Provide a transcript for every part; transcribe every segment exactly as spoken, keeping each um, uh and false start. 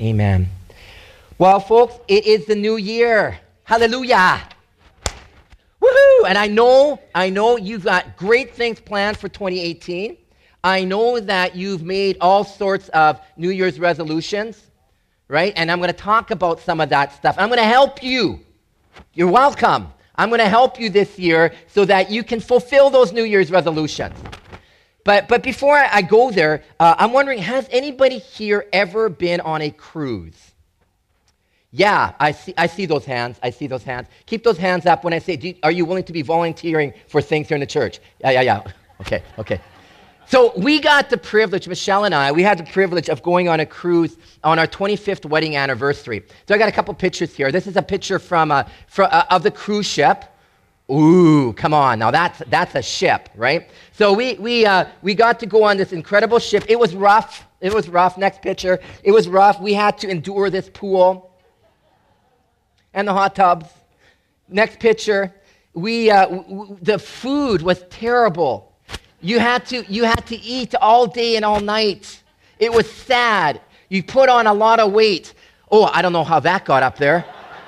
Amen. Well, folks, it is the new year. Hallelujah. Woohoo! And I know, I know you've got great things planned for twenty eighteen. I know that you've made all sorts of New Year's resolutions, right? And I'm going to talk about some of that stuff. I'm going to help you. You're welcome. I'm going to help you this year so that you can fulfill those New Year's resolutions. But but before I go there, uh, I'm wondering, has anybody here ever been on a cruise? Yeah, I see I see those hands. I see those hands. Keep those hands up when I say, do you, are you willing to be volunteering for things here in the church? Yeah, yeah, yeah. Okay, okay. So we got the privilege, Michelle and I, we had the privilege of going on a cruise on our twenty-fifth wedding anniversary. So I got a couple pictures here. This is a picture from, uh, from uh, of the cruise ship. Ooh, come on. Now that's that's a ship, right? So we we uh, we got to go on this incredible ship. It was rough. It was rough. Next picture. It was rough. We had to endure this pool and the hot tubs. Next picture. We uh, w- w- the food was terrible. You had to you had to eat all day and all night. It was sad. You put on a lot of weight. Oh, I don't know how that got up there.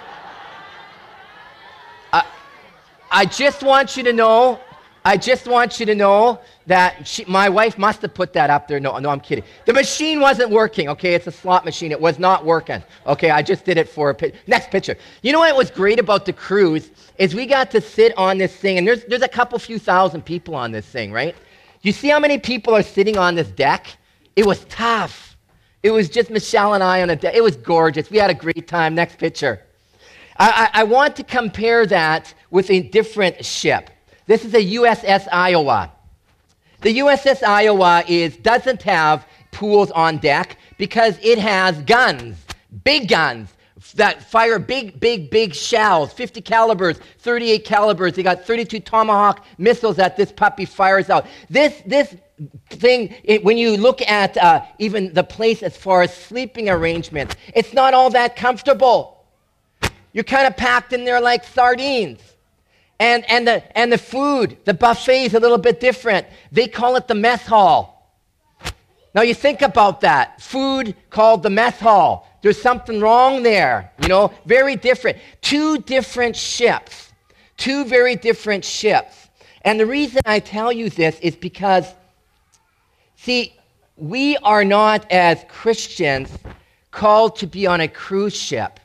I just want you to know, I just want you to know that she, my wife must have put that up there. No, no, I'm kidding. The machine wasn't working, okay? It's a slot machine. It was not working, okay? I just did it for a picture. Next picture. You know what was great about the cruise is we got to sit on this thing, and there's, there's a couple few thousand people on this thing, right? You see how many people are sitting on this deck? It was tough. It was just Michelle and I on a deck. It was gorgeous. We had a great time. Next picture. I, I, I want to compare that with a different ship. This is a U S S Iowa. The U S S Iowa is doesn't have pools on deck because it has guns, big guns that fire big, big, big shells, fifty calibers, thirty-eight calibers. They got thirty-two Tomahawk missiles that this puppy fires out. This this thing, it, when you look at uh, even the place as far as sleeping arrangements, it's not all that comfortable. You're kind of packed in there like sardines. And and the and the food, the buffet is a little bit different. They call it the mess hall. Now you think about that. Food called the mess hall. There's something wrong there, you know, very different. Two different ships. Two very different ships. And the reason I tell you this is because, see, we are not as Christians called to be on a cruise ship.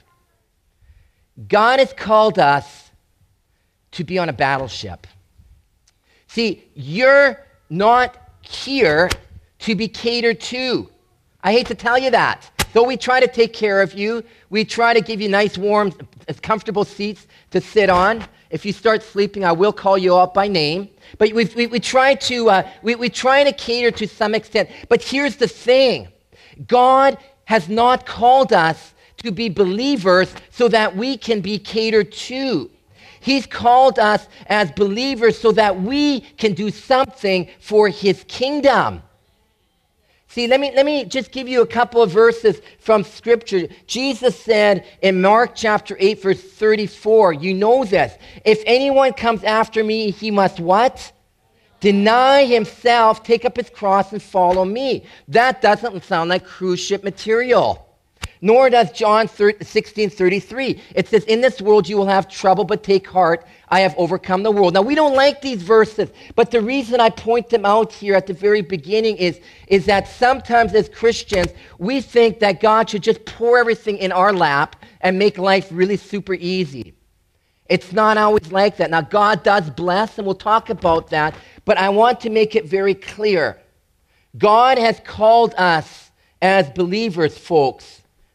God has called us to be on a battleship. See, you're not here to be catered to. I hate to tell you that. Though we try to take care of you, we try to give you nice, warm, comfortable seats to sit on. If you start sleeping, I will call you out by name. But we, we, we try to uh, we, we try to cater to some extent. But here's the thing. God has not called us to be believers so that we can be catered to. He's called us as believers so that we can do something for his kingdom. See, let me, let me just give you a couple of verses from Scripture. Jesus said in Mark chapter eight, verse thirty-four, you know this, if anyone comes after me, he must what? Deny himself, take up his cross, and follow me. That doesn't sound like cruise ship material. Nor does John sixteen thirty-three. It says, in this world you will have trouble, but take heart, I have overcome the world. Now, we don't like these verses, but the reason I point them out here at the very beginning is, is that sometimes as Christians, we think that God should just pour everything in our lap and make life really super easy. It's not always like that. Now, God does bless, and we'll talk about that, but I want to make it very clear. God has called us as believers, folks,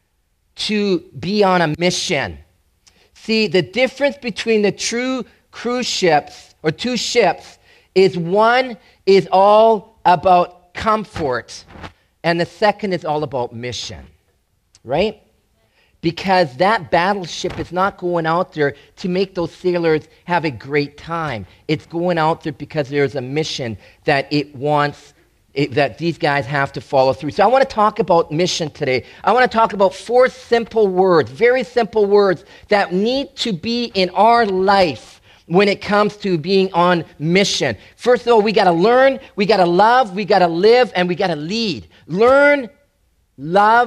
to be on a mission. See, the difference between the true cruise ships, or two ships, is one is all about comfort, and the second is all about mission, right? Because that battleship is not going out there to make those sailors have a great time. It's going out there because there's a mission that it wants It, that these guys have to follow through. So I want to talk about mission today. I want to talk about four simple words, very simple words that need to be in our life when it comes to being on mission. First of all, we got to learn, we got to love, we got to live, and we got to lead. Learn, love,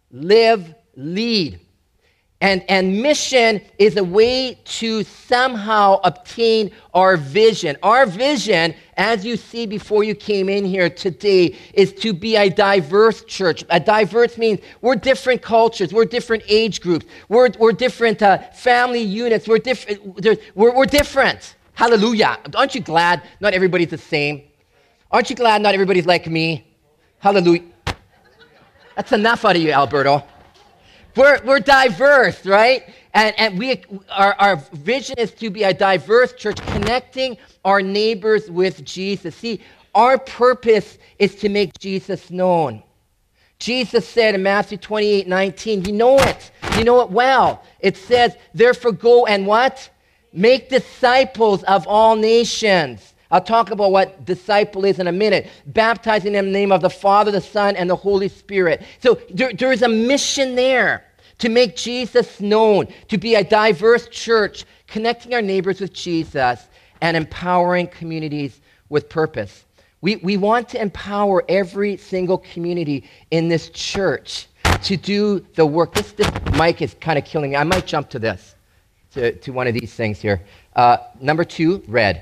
live, lead. And, and mission is a way to somehow obtain our vision. Our vision, as you see before you came in here today, is to be a diverse church. A diverse means we're different cultures, we're different age groups, we're, we're different uh, family units, we're, diff- we're, we're different. Hallelujah. Aren't you glad not everybody's the same? Aren't you glad not everybody's like me? Hallelujah. That's enough out of you, Alberto. We're, we're diverse, right? And, and we, our, our vision is to be a diverse church, connecting our neighbors with Jesus. See, our purpose is to make Jesus known. Jesus said in Matthew twenty-eight nineteen, you know it. You know it well. It says, therefore go and what? Make disciples of all nations. I'll talk about what disciple is in a minute. Baptizing them in the name of the Father, the Son, and the Holy Spirit. So there, there is a mission there to make Jesus known, to be a diverse church, connecting our neighbors with Jesus and empowering communities with purpose. We, we want to empower every single community in this church to do the work. This, this mic is kind of killing me. I might jump to this, to, to one of these things here. Uh, number two, red.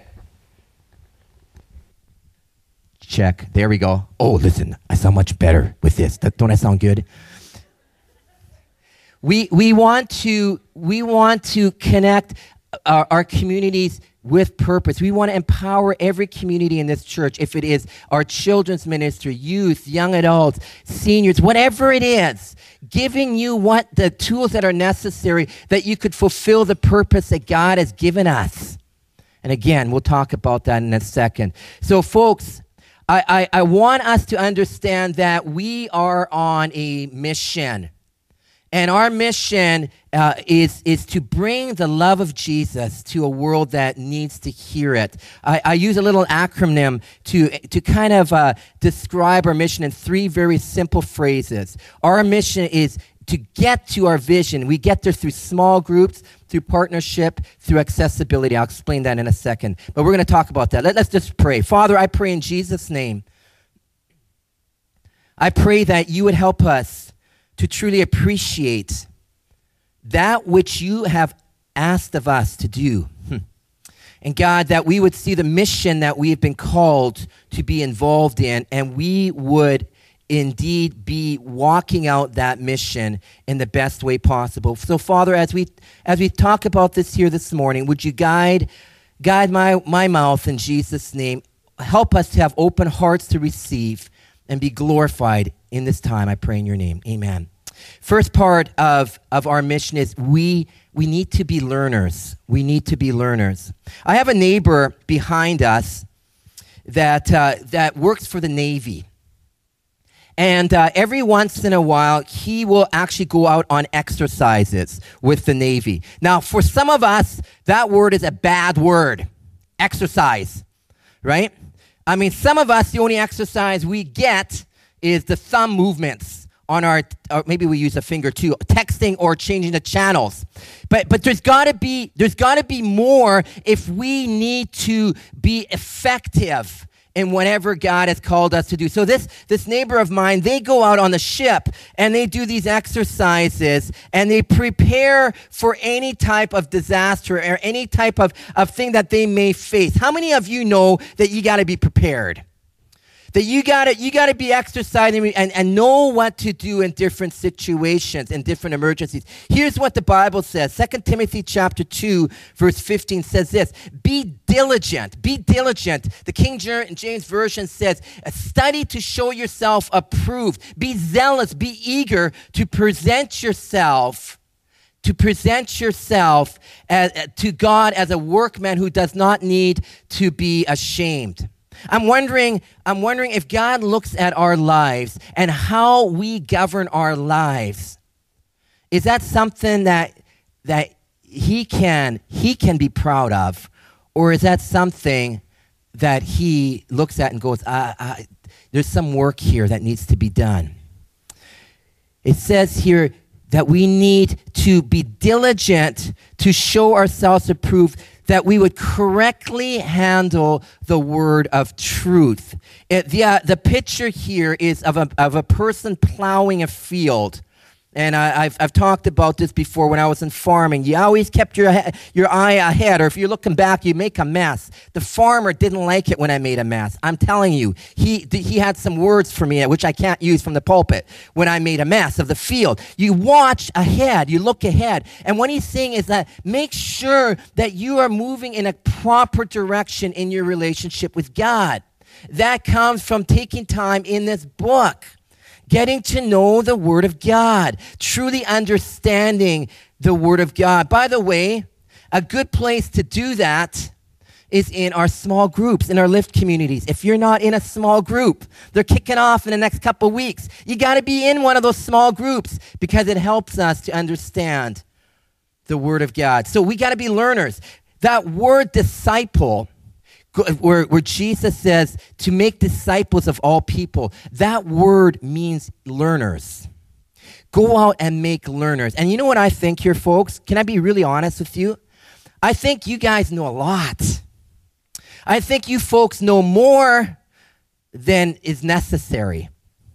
Check. There we go. Oh, listen, I sound much better with this. Don't I sound good? We we want to we want to connect our, our communities with purpose. We want to empower every community in this church. If it is our children's ministry, youth, young adults, seniors, whatever it is, giving you what the tools that are necessary that you could fulfill the purpose that God has given us. And again, we'll talk about that in a second. So, folks, I, I, I want us to understand that we are on a mission. And our mission uh, is, is to bring the love of Jesus to a world that needs to hear it. I, I use a little acronym to, to kind of uh, describe our mission in three very simple phrases. Our mission is to get to our vision. We get there through small groups, through partnership, through accessibility. I'll explain that in a second. But we're going to talk about that. Let, let's just pray. Father, I pray in Jesus' name. I pray that you would help us to truly appreciate that which you have asked of us to do. And God, that we would see the mission that we have been called to be involved in, and we would indeed be walking out that mission in the best way possible. So, Father, as we as we talk about this here this morning, would you guide guide my, my mouth in Jesus' name? Help us to have open hearts to receive and be glorified in this time, I pray in your name. Amen. First part of, of our mission is we we need to be learners. We need to be learners. I have a neighbor behind us that uh, that works for the Navy. And uh, every once in a while, he will actually go out on exercises with the Navy. Now, for some of us, that word is a bad word, exercise, right? I mean, some of us, the only exercise we get is the thumb movements on our, or maybe we use a finger too, texting or changing the channels. But but there's got to be there's got to be more if we need to be effective in whatever God has called us to do. So this this neighbor of mine, they go out on the ship and they do these exercises and they prepare for any type of disaster or any type of, of thing that they may face. How many of you know that you got to be prepared? That you gotta you gotta be exercising and, and know what to do in different situations, in different emergencies. Here's what the Bible says. Second Timothy chapter two, verse fifteen says this: be diligent, be diligent. The King James Version says, study to show yourself approved. Be zealous, be eager to present yourself, to present yourself as, to God as a workman who does not need to be ashamed. I'm wondering, I'm wondering if God looks at our lives and how we govern our lives. Is that something that that he can he can be proud of, or is that something that he looks at and goes, uh, uh, "There's some work here that needs to be done"? It says here that we need to be diligent to show ourselves approved, that we would correctly handle the word of truth. It, the, uh, the picture here is of a, of a person plowing a field, And I, I've, I've talked about this before when I was in farming. You always kept your, your eye ahead, or if you're looking back, you make a mess. The farmer didn't like it when I made a mess. I'm telling you, he, he had some words for me, which I can't use from the pulpit, when I made a mess of the field. You watch ahead, you look ahead. And what he's saying is that make sure that you are moving in a proper direction in your relationship with God. That comes from taking time in this book. Getting to know the Word of God, truly understanding the Word of God. By the way, a good place to do that is in our small groups, in our Lift communities. If you're not in a small group, they're kicking off in the next couple of weeks. You got to be in one of those small groups because it helps us to understand the Word of God. So we got to be learners. That word disciple, Where, where Jesus says to make disciples of all people, that word means learners. Go out and make learners. And you know what I think here, folks? Can I be really honest with you? I think you guys know a lot. I think you folks know more than is necessary.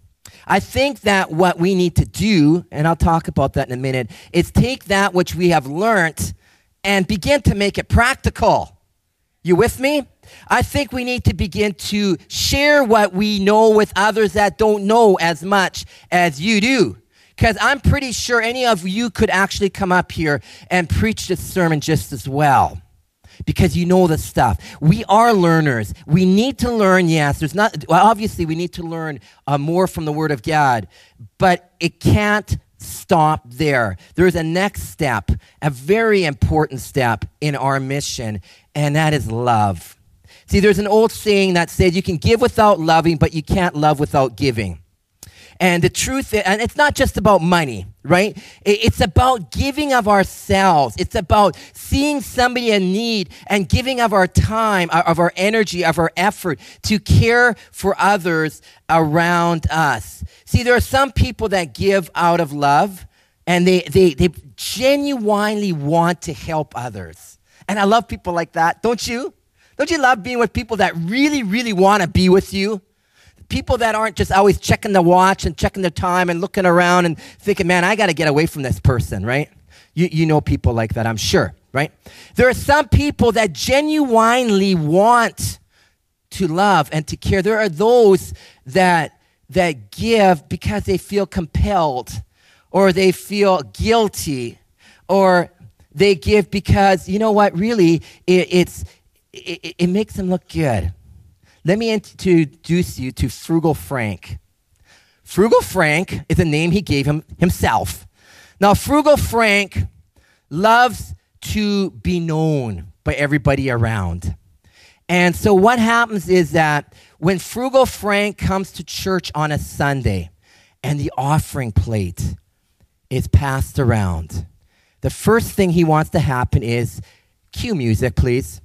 I think that what we need to do, and I'll talk about that in a minute, is take that which we have learned and begin to make it practical. You with me? I think we need to begin to share what we know with others that don't know as much as you do. Because I'm pretty sure any of you could actually come up here and preach this sermon just as well. Because you know the stuff. We are learners. We need to learn, yes. There's not, well, obviously, we need to learn uh, more from the Word of God. But it can't stop there. There's a next step, a very important step in our mission, and that is love. See, there's an old saying that says you can give without loving, but you can't love without giving. And the truth is, and it's not just about money, right? It's about giving of ourselves. It's about seeing somebody in need and giving of our time, of our energy, of our effort to care for others around us. See, there are some people that give out of love, and they, they, they genuinely want to help others. And I love people like that, don't you? Don't you love being with people that really, really want to be with you? People that aren't just always checking the watch and checking their time and looking around and thinking, man, I got to get away from this person, right? You, you know people like that, I'm sure, right? There are some people that genuinely want to love and to care. There are those that, that give because they feel compelled, or they feel guilty, or they give because, you know what, really, it, it's... It, it makes them look good. Let me introduce you to Frugal Frank. Frugal Frank is a name he gave him himself. Now, Frugal Frank loves to be known by everybody around. And so what happens is that when Frugal Frank comes to church on a Sunday and the offering plate is passed around, the first thing he wants to happen is, cue music, please.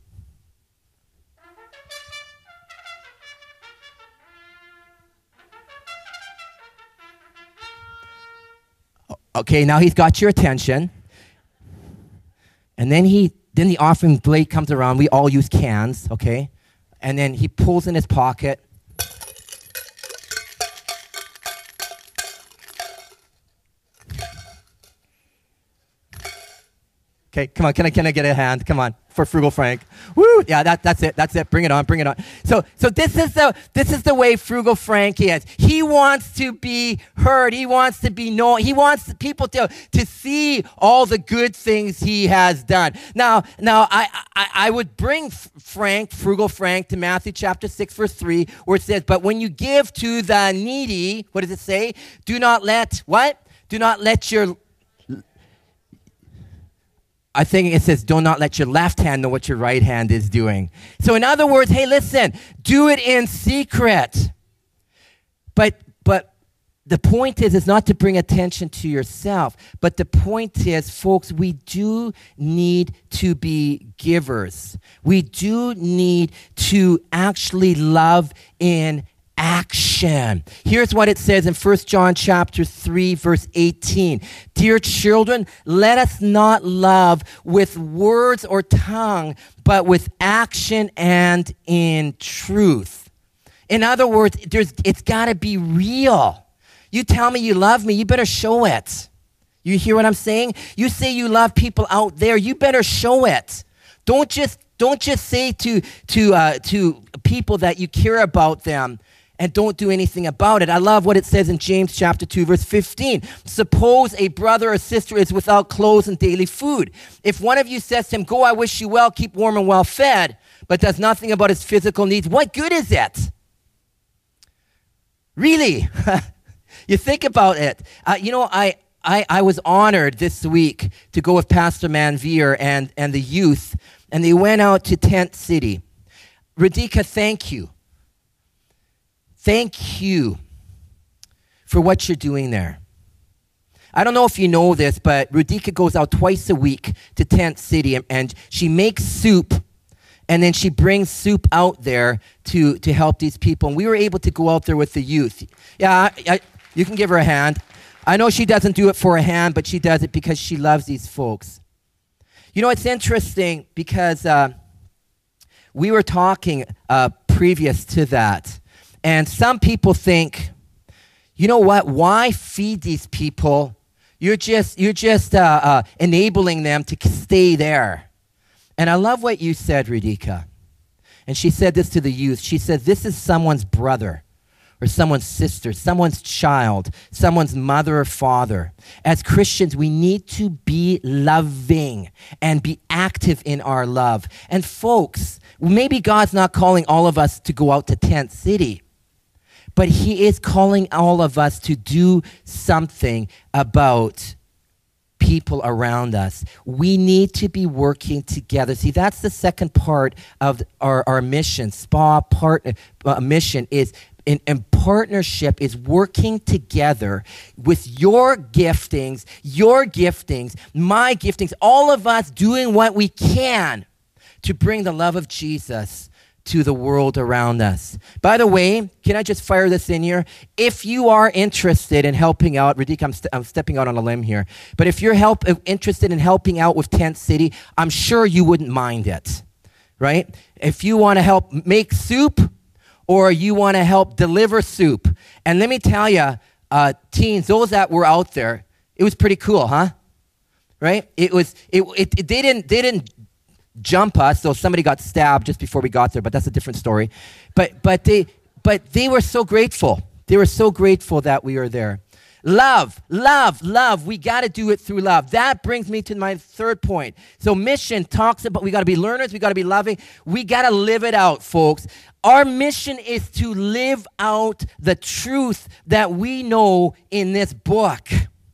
Okay, now he's got your attention. And then he, then the offering plate comes around. We all use cans, okay? And then he pulls in his pocket. Okay, come on, can I, can I get a hand? Come on, for Frugal Frank. Woo, yeah, that, that's it, that's it, bring it on, bring it on. So, so this is the, this is the way Frugal Frank is. He wants to be heard, he wants to be known, he wants people to, to see all the good things he has done. Now, now I, I, I would bring Frank, Frugal Frank, to Matthew chapter six, verse three, where it says, but when you give to the needy, what does it say? Do not let, what? Do not let your I think it says, do not let your left hand know what your right hand is doing. So in other words, hey, listen, do it in secret. But but the point is, is not to bring attention to yourself. But the point is, folks, we do need to be givers. We do need to actually love in action. Here's what it says in First John chapter three, verse eighteen. Dear children, let us not love with words or tongue, but with action and in truth. In other words, there's, it's got to be real. You tell me you love me, you better show it. You hear what I'm saying? You say you love people out there, you better show it. Don't just don't just say to to uh, to people that you care about them and don't do anything about it. I love what it says in James chapter two, verse fifteen. Suppose a brother or sister is without clothes and daily food. If one of you says to him, go, I wish you well, keep warm and well fed, but does nothing about his physical needs, what good is it? Really? You think about it. Uh, you know, I, I I was honored this week to go with Pastor Manveer and, and the youth, and they went out to Tent City. Radhika, thank you. Thank you for what you're doing there. I don't know if you know this, but Radhika goes out twice a week to Tent City, and, and she makes soup, and then she brings soup out there to, to help these people. And we were able to go out there with the youth. Yeah, I, I, you can give her a hand. I know she doesn't do it for a hand, but she does it because she loves these folks. You know, it's interesting because uh, we were talking uh, previous to that. And some people think, you know what? Why feed these people? You're just you're just uh, uh, enabling them to stay there. And I love what you said, Radhika. And she said this to the youth. She said, this is someone's brother or someone's sister, someone's child, someone's mother or father. As Christians, we need to be loving and be active in our love. And folks, maybe God's not calling all of us to go out to Tent City, but he is calling all of us to do something about people around us. We need to be working together. See, that's the second part of our, our mission. SPA part, uh, mission is in, in partnership is working together with your giftings, your giftings, my giftings, all of us doing what we can to bring the love of Jesus to the world around us. By the way, can I just fire this in here? If you are interested in helping out, Radhika, I'm, st- I'm stepping out on a limb here, but if you're help, interested in helping out with Tent City, I'm sure you wouldn't mind it, right? If you want to help make soup or you want to help deliver soup, and let me tell you, uh, teens, those that were out there, it was pretty cool, huh? Right? It was, it, it, it they didn't, they didn't, jump us, so somebody got stabbed just before we got there, but that's a different story. But but they but they were so grateful. They were so grateful that we were there. Love, love, love. We got to do it through love. That brings me to my third point. So mission talks about we got to be learners, we got to be loving. We got to live it out, folks. Our mission is to live out the truth that we know in this book.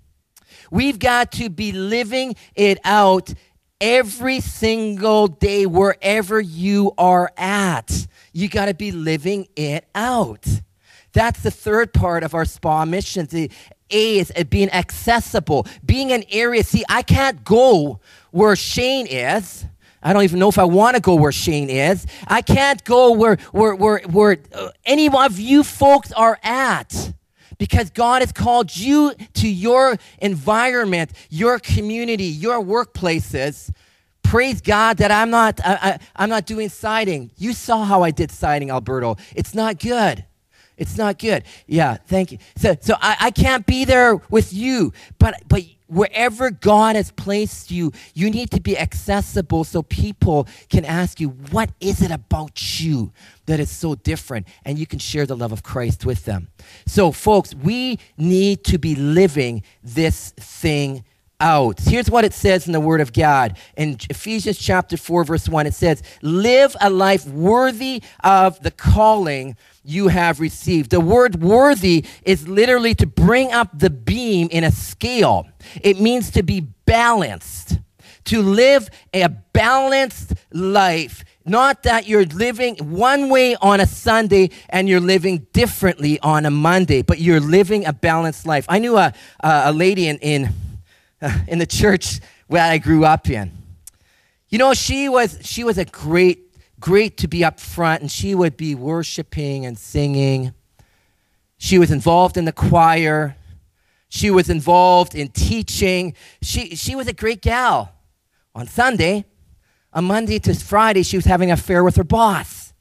We've got to be living it out every single day, wherever you are at. You got to be living it out. That's the third part of our SPA mission. The A is being accessible, being an area. See, I can't go where Shane is. I don't even know if I want to go where Shane is. I can't go where, where, where, where any of you folks are at. Because God has called you to your environment, your community, your workplaces. Praise God that I'm not, I, I, I'm not doing siding. You saw how I did siding, Alberto. It's not good. It's not good. Yeah, thank you. So, so I, I can't be there with you, but but wherever God has placed you, you need to be accessible so people can ask you, what is it about you that is so different? And you can share the love of Christ with them. So, folks, we need to be living this thing out. Here's what it says in the Word of God. In Ephesians chapter four, verse one, it says, live a life worthy of the calling you have received. The word worthy is literally to bring up the beam in a scale. It means to be balanced, to live a balanced life. Not that you're living one way on a Sunday and you're living differently on a Monday, but you're living a balanced life. I knew a, a lady in, in, uh, in the church where I grew up in. You know, she was she was a great Great to be up front, and she would be worshiping and singing. She was involved in the choir. She was involved in teaching. She, she was a great gal. On Sunday, on Monday to Friday, she was having an affair with her boss.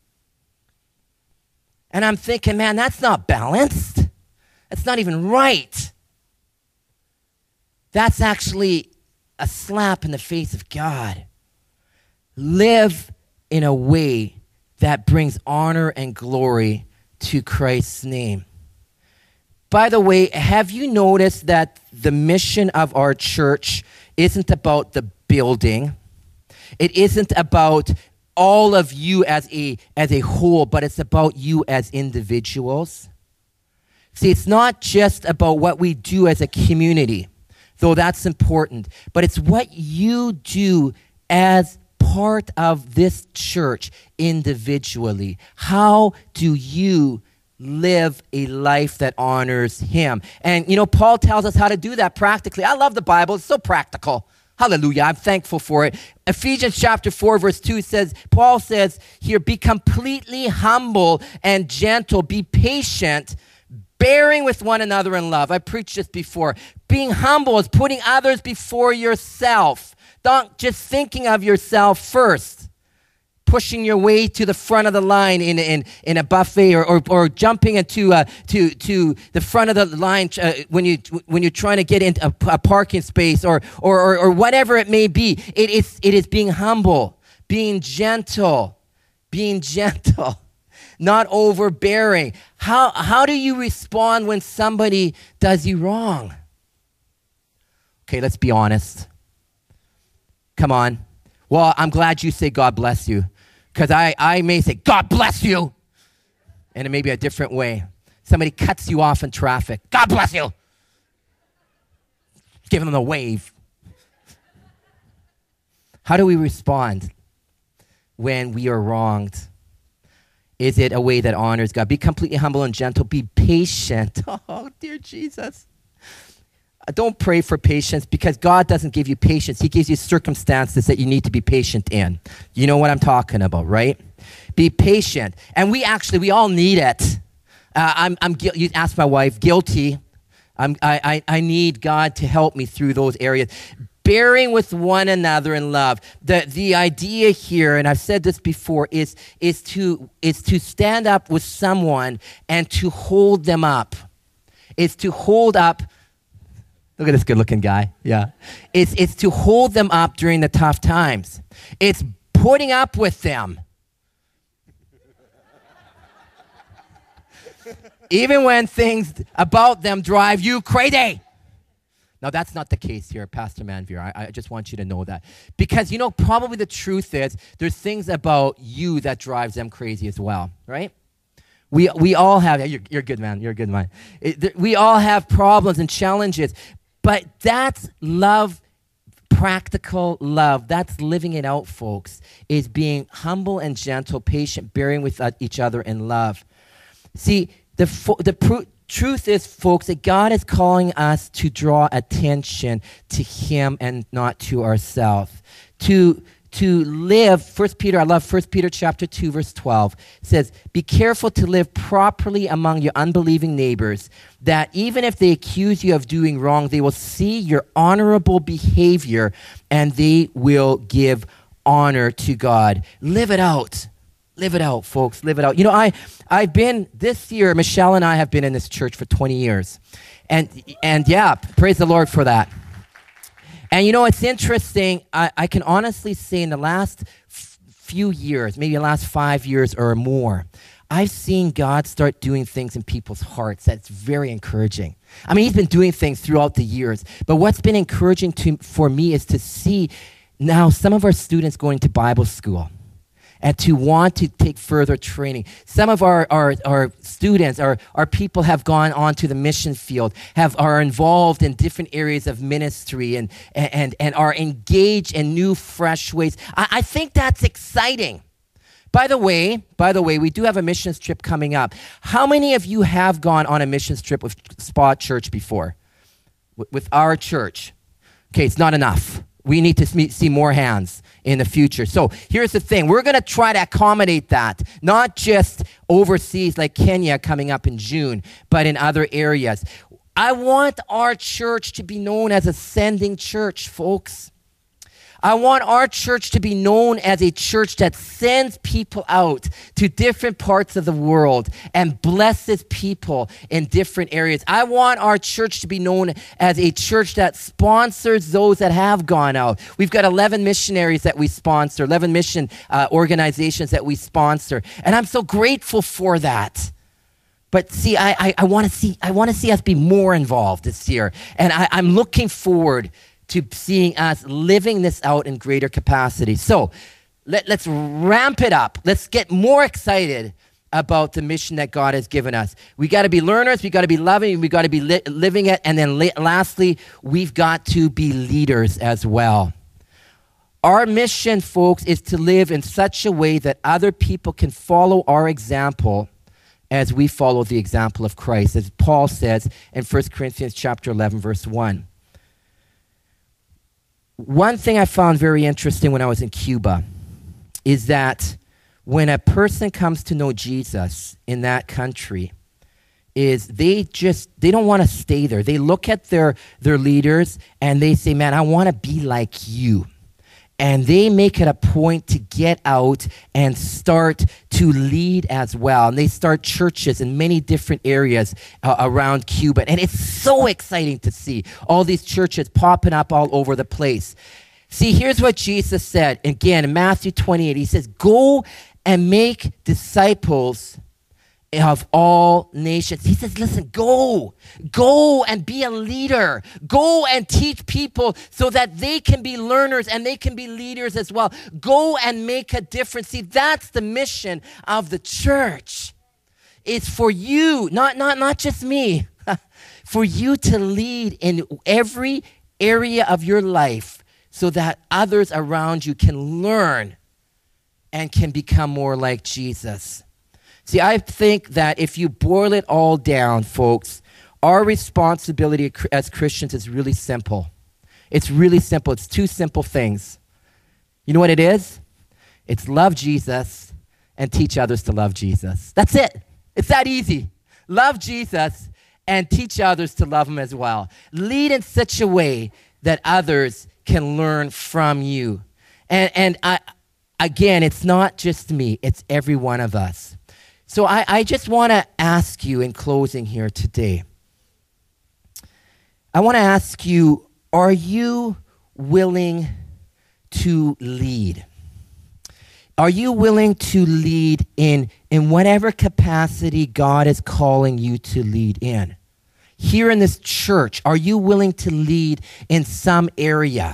And I'm thinking, man, that's not balanced. That's not even right. That's actually a slap in the face of God. Live in a way that brings honor and glory to Christ's name. By the way, have you noticed that the mission of our church isn't about the building? It isn't about all of you as a, as a whole, but it's about you as individuals. See, it's not just about what we do as a community, though that's important, but it's what you do as part of this church individually. How do you live a life that honors him? And, you know, Paul tells us how to do that practically. I love the Bible. It's so practical. Hallelujah. I'm thankful for it. Ephesians chapter four, verse two says, Paul says here, be completely humble and gentle. Be patient, bearing with one another in love. I preached this before. Being humble is putting others before yourself. Not just thinking of yourself first. Pushing your way to the front of the line in, in, in a buffet, or, or, or jumping into uh, to, to the front of the line uh, when, you, when you're trying to get into a, a parking space, or, or, or, or whatever it may be. It is, it is being humble, being gentle, being gentle, not overbearing. How, how do you respond when somebody does you wrong? Okay, let's be honest. Come on. Well, I'm glad you say God bless you. Because I, I may say, God bless you. And it may be a different way. Somebody cuts you off in traffic. God bless you. Give them a wave. How do we respond when we are wronged? Is it a way that honors God? Be completely humble and gentle. Be patient. Oh, dear Jesus. Don't pray for patience, because God doesn't give you patience. He gives you circumstances that you need to be patient in. You know what I'm talking about, right? Be patient. And we actually, we all need it. Uh, I'm, I'm, you ask my wife, guilty. I'm, I, I, I need God to help me through those areas. Bearing with one another in love. The, the idea here, and I've said this before, is, is, to, is to stand up with someone and to hold them up. It's to hold up. Look at this good-looking guy. Yeah. It's, it's to hold them up during the tough times. It's putting up with them. Even when things about them drive you crazy. Now, that's not the case here, Pastor Manveer. I, I just want you to know that. Because, you know, probably the truth is there's things about you that drives them crazy as well, right? We, we all have, you're, you're a good man, you're a good man. It, th- we all have problems and challenges. But that's love, practical love. That's living it out, folks, is being humble and gentle, patient, bearing with each other in love. See, the, fo- the pr- truth is, folks, that God is calling us to draw attention to him and not to ourselves. To To live, First Peter, I love First Peter chapter two, verse twelve, says, be careful to live properly among your unbelieving neighbors, that even if they accuse you of doing wrong, they will see your honorable behavior and they will give honor to God. Live it out. Live it out, folks. Live it out. You know, I, I've been, this year, Michelle and I have been in this church for twenty years. And, and yeah, praise the Lord for that. And you know, it's interesting. I, I can honestly say in the last f- few years, maybe the last five years or more, I've seen God start doing things in people's hearts that's very encouraging. I mean, he's been doing things throughout the years. But what's been encouraging to, for me is to see now some of our students going to Bible school and to want to take further training. Some of our, our, our students, our, our people have gone on to the mission field, have are involved in different areas of ministry and, and, and are engaged in new, fresh ways. I, I think that's exciting. By the way, by the way, we do have a missions trip coming up. How many of you have gone on a missions trip with Spot Church before? With, with our church? Okay, it's not enough. We need to see more hands in the future. So here's the thing. We're going to try to accommodate that, not just overseas like Kenya coming up in June, but in other areas. I want our church to be known as a sending church, folks. I want our church to be known as a church that sends people out to different parts of the world and blesses people in different areas. I want our church to be known as a church that sponsors those that have gone out. We've got eleven missionaries that we sponsor, eleven mission uh, organizations that we sponsor, and I'm so grateful for that. But see, I, I, I want to see I want to see us be more involved this year, and I, I'm looking forward to seeing us living this out in greater capacity. So let, let's ramp it up. Let's get more excited about the mission that God has given us. We got to be learners. We got to be loving. We got to be li- living it. And then la- lastly, we've got to be leaders as well. Our mission, folks, is to live in such a way that other people can follow our example as we follow the example of Christ, as Paul says in First Corinthians chapter eleven, verse one. One thing I found very interesting when I was in Cuba is that when a person comes to know Jesus in that country, is they just, they don't want to stay there. They look at their, their leaders and they say, man, I want to be like you. And they make it a point to get out and start to lead as well. And they start churches in many different areas uh, around Cuba. And it's so exciting to see all these churches popping up all over the place. See, here's what Jesus said. Again, in Matthew twenty-eight, he says, go and make disciples of all nations. He says, listen, go, go and be a leader. Go and teach people so that they can be learners and they can be leaders as well. Go and make a difference. See, that's the mission of the church. It's for you, not, not, not just me, for you to lead in every area of your life so that others around you can learn and can become more like Jesus. See, I think that if you boil it all down, folks, our responsibility as Christians is really simple. It's really simple. It's two simple things. You know what it is? It's love Jesus and teach others to love Jesus. That's it. It's that easy. Love Jesus and teach others to love him as well. Lead in such a way that others can learn from you. And, and I, again, it's not just me. It's every one of us. So I, I just want to ask you in closing here today, I want to ask you, are you willing to lead? Are you willing to lead in, in whatever capacity God is calling you to lead in? Here in this church, are you willing to lead in some area?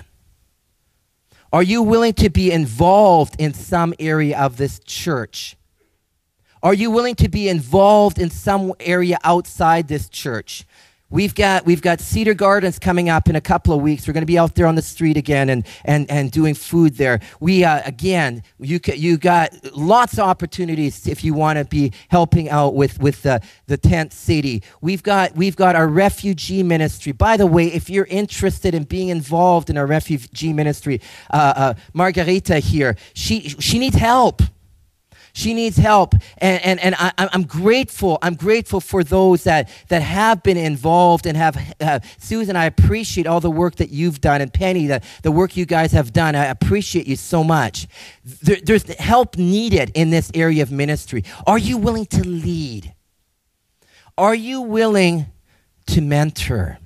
Are you willing to be involved in some area of this church? Are you willing to be involved in some area outside this church? We've got we've got Cedar Gardens coming up in a couple of weeks. We're going to be out there on the street again and and, and doing food there. We uh, again, you you got lots of opportunities if you want to be helping out with with the the tent city. We've got we've got our refugee ministry. By the way, if you're interested in being involved in our refugee ministry, uh, uh, Margarita here, she she needs help. She needs help, and, and, and I, I'm grateful. I'm grateful for those that, that have been involved and have, uh, Susan, I appreciate all the work that you've done, and Penny, the, the work you guys have done. I appreciate you so much. There, there's help needed in this area of ministry. Are you willing to lead? Are you willing to mentor?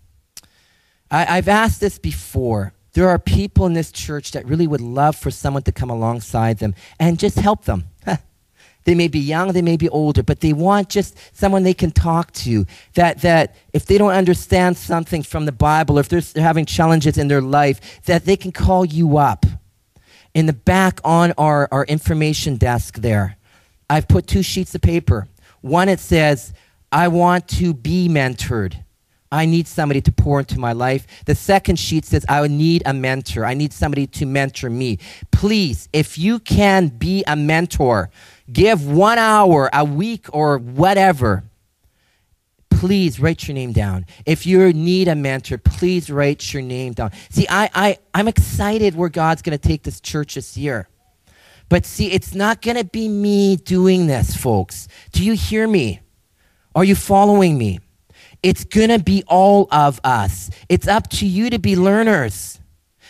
I, I've asked this before. There are people in this church that really would love for someone to come alongside them and just help them. They may be young, they may be older, but they want just someone they can talk to, that that if they don't understand something from the Bible, or if they're, they're having challenges in their life, that they can call you up. In the back on our, our information desk there, I've put two sheets of paper. One, it says, I want to be mentored. I need somebody to pour into my life. The second sheet says, I need a mentor. I need somebody to mentor me. Please, if you can be a mentor, give one hour a week or whatever. Please write your name down. If you need a mentor, please write your name down. See, I, I, I'm excited where God's going to take this church this year. But see, it's not going to be me doing this, folks. Do you hear me? Are you following me? It's going to be all of us. It's up to you to be learners.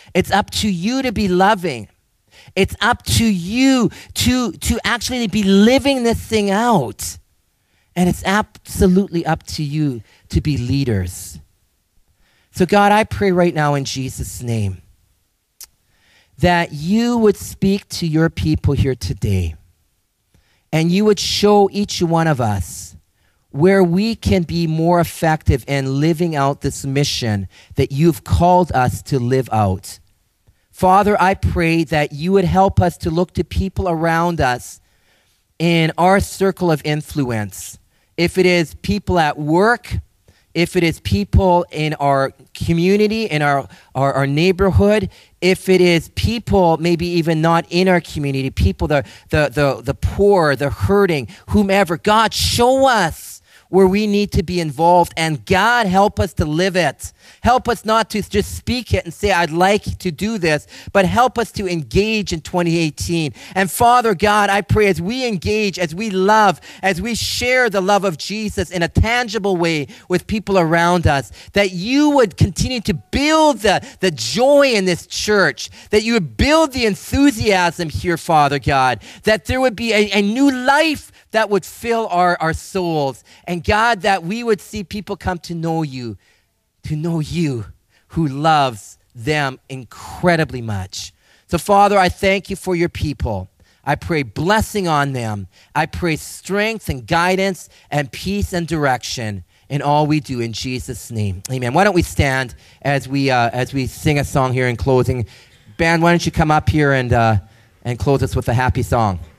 It's up to you to be loving. It's up to you to, to actually be living this thing out. And it's absolutely up to you to be leaders. So God, I pray right now in Jesus' name that you would speak to your people here today, and you would show each one of us where we can be more effective in living out this mission that you've called us to live out. Father, I pray that you would help us to look to people around us in our circle of influence. If it is people at work, if it is people in our community, in our, our, our neighborhood, if it is people maybe even not in our community, people, the, the, the, the poor, the hurting, whomever, God, show us where we need to be involved. And God, help us to live it. Help us not to just speak it and say, I'd like to do this, but help us to engage in twenty eighteen. And Father God, I pray as we engage, as we love, as we share the love of Jesus in a tangible way with people around us, that you would continue to build the, the joy in this church, that you would build the enthusiasm here, Father God, that there would be a, a new life that would fill our, our souls. And God, that we would see people come to know you, to know you who loves them incredibly much. So Father, I thank you for your people. I pray blessing on them. I pray strength and guidance and peace and direction in all we do in Jesus' name. Amen. Why don't we stand as we uh, as we sing a song here in closing. Band, why don't you come up here and uh, and close us with a happy song.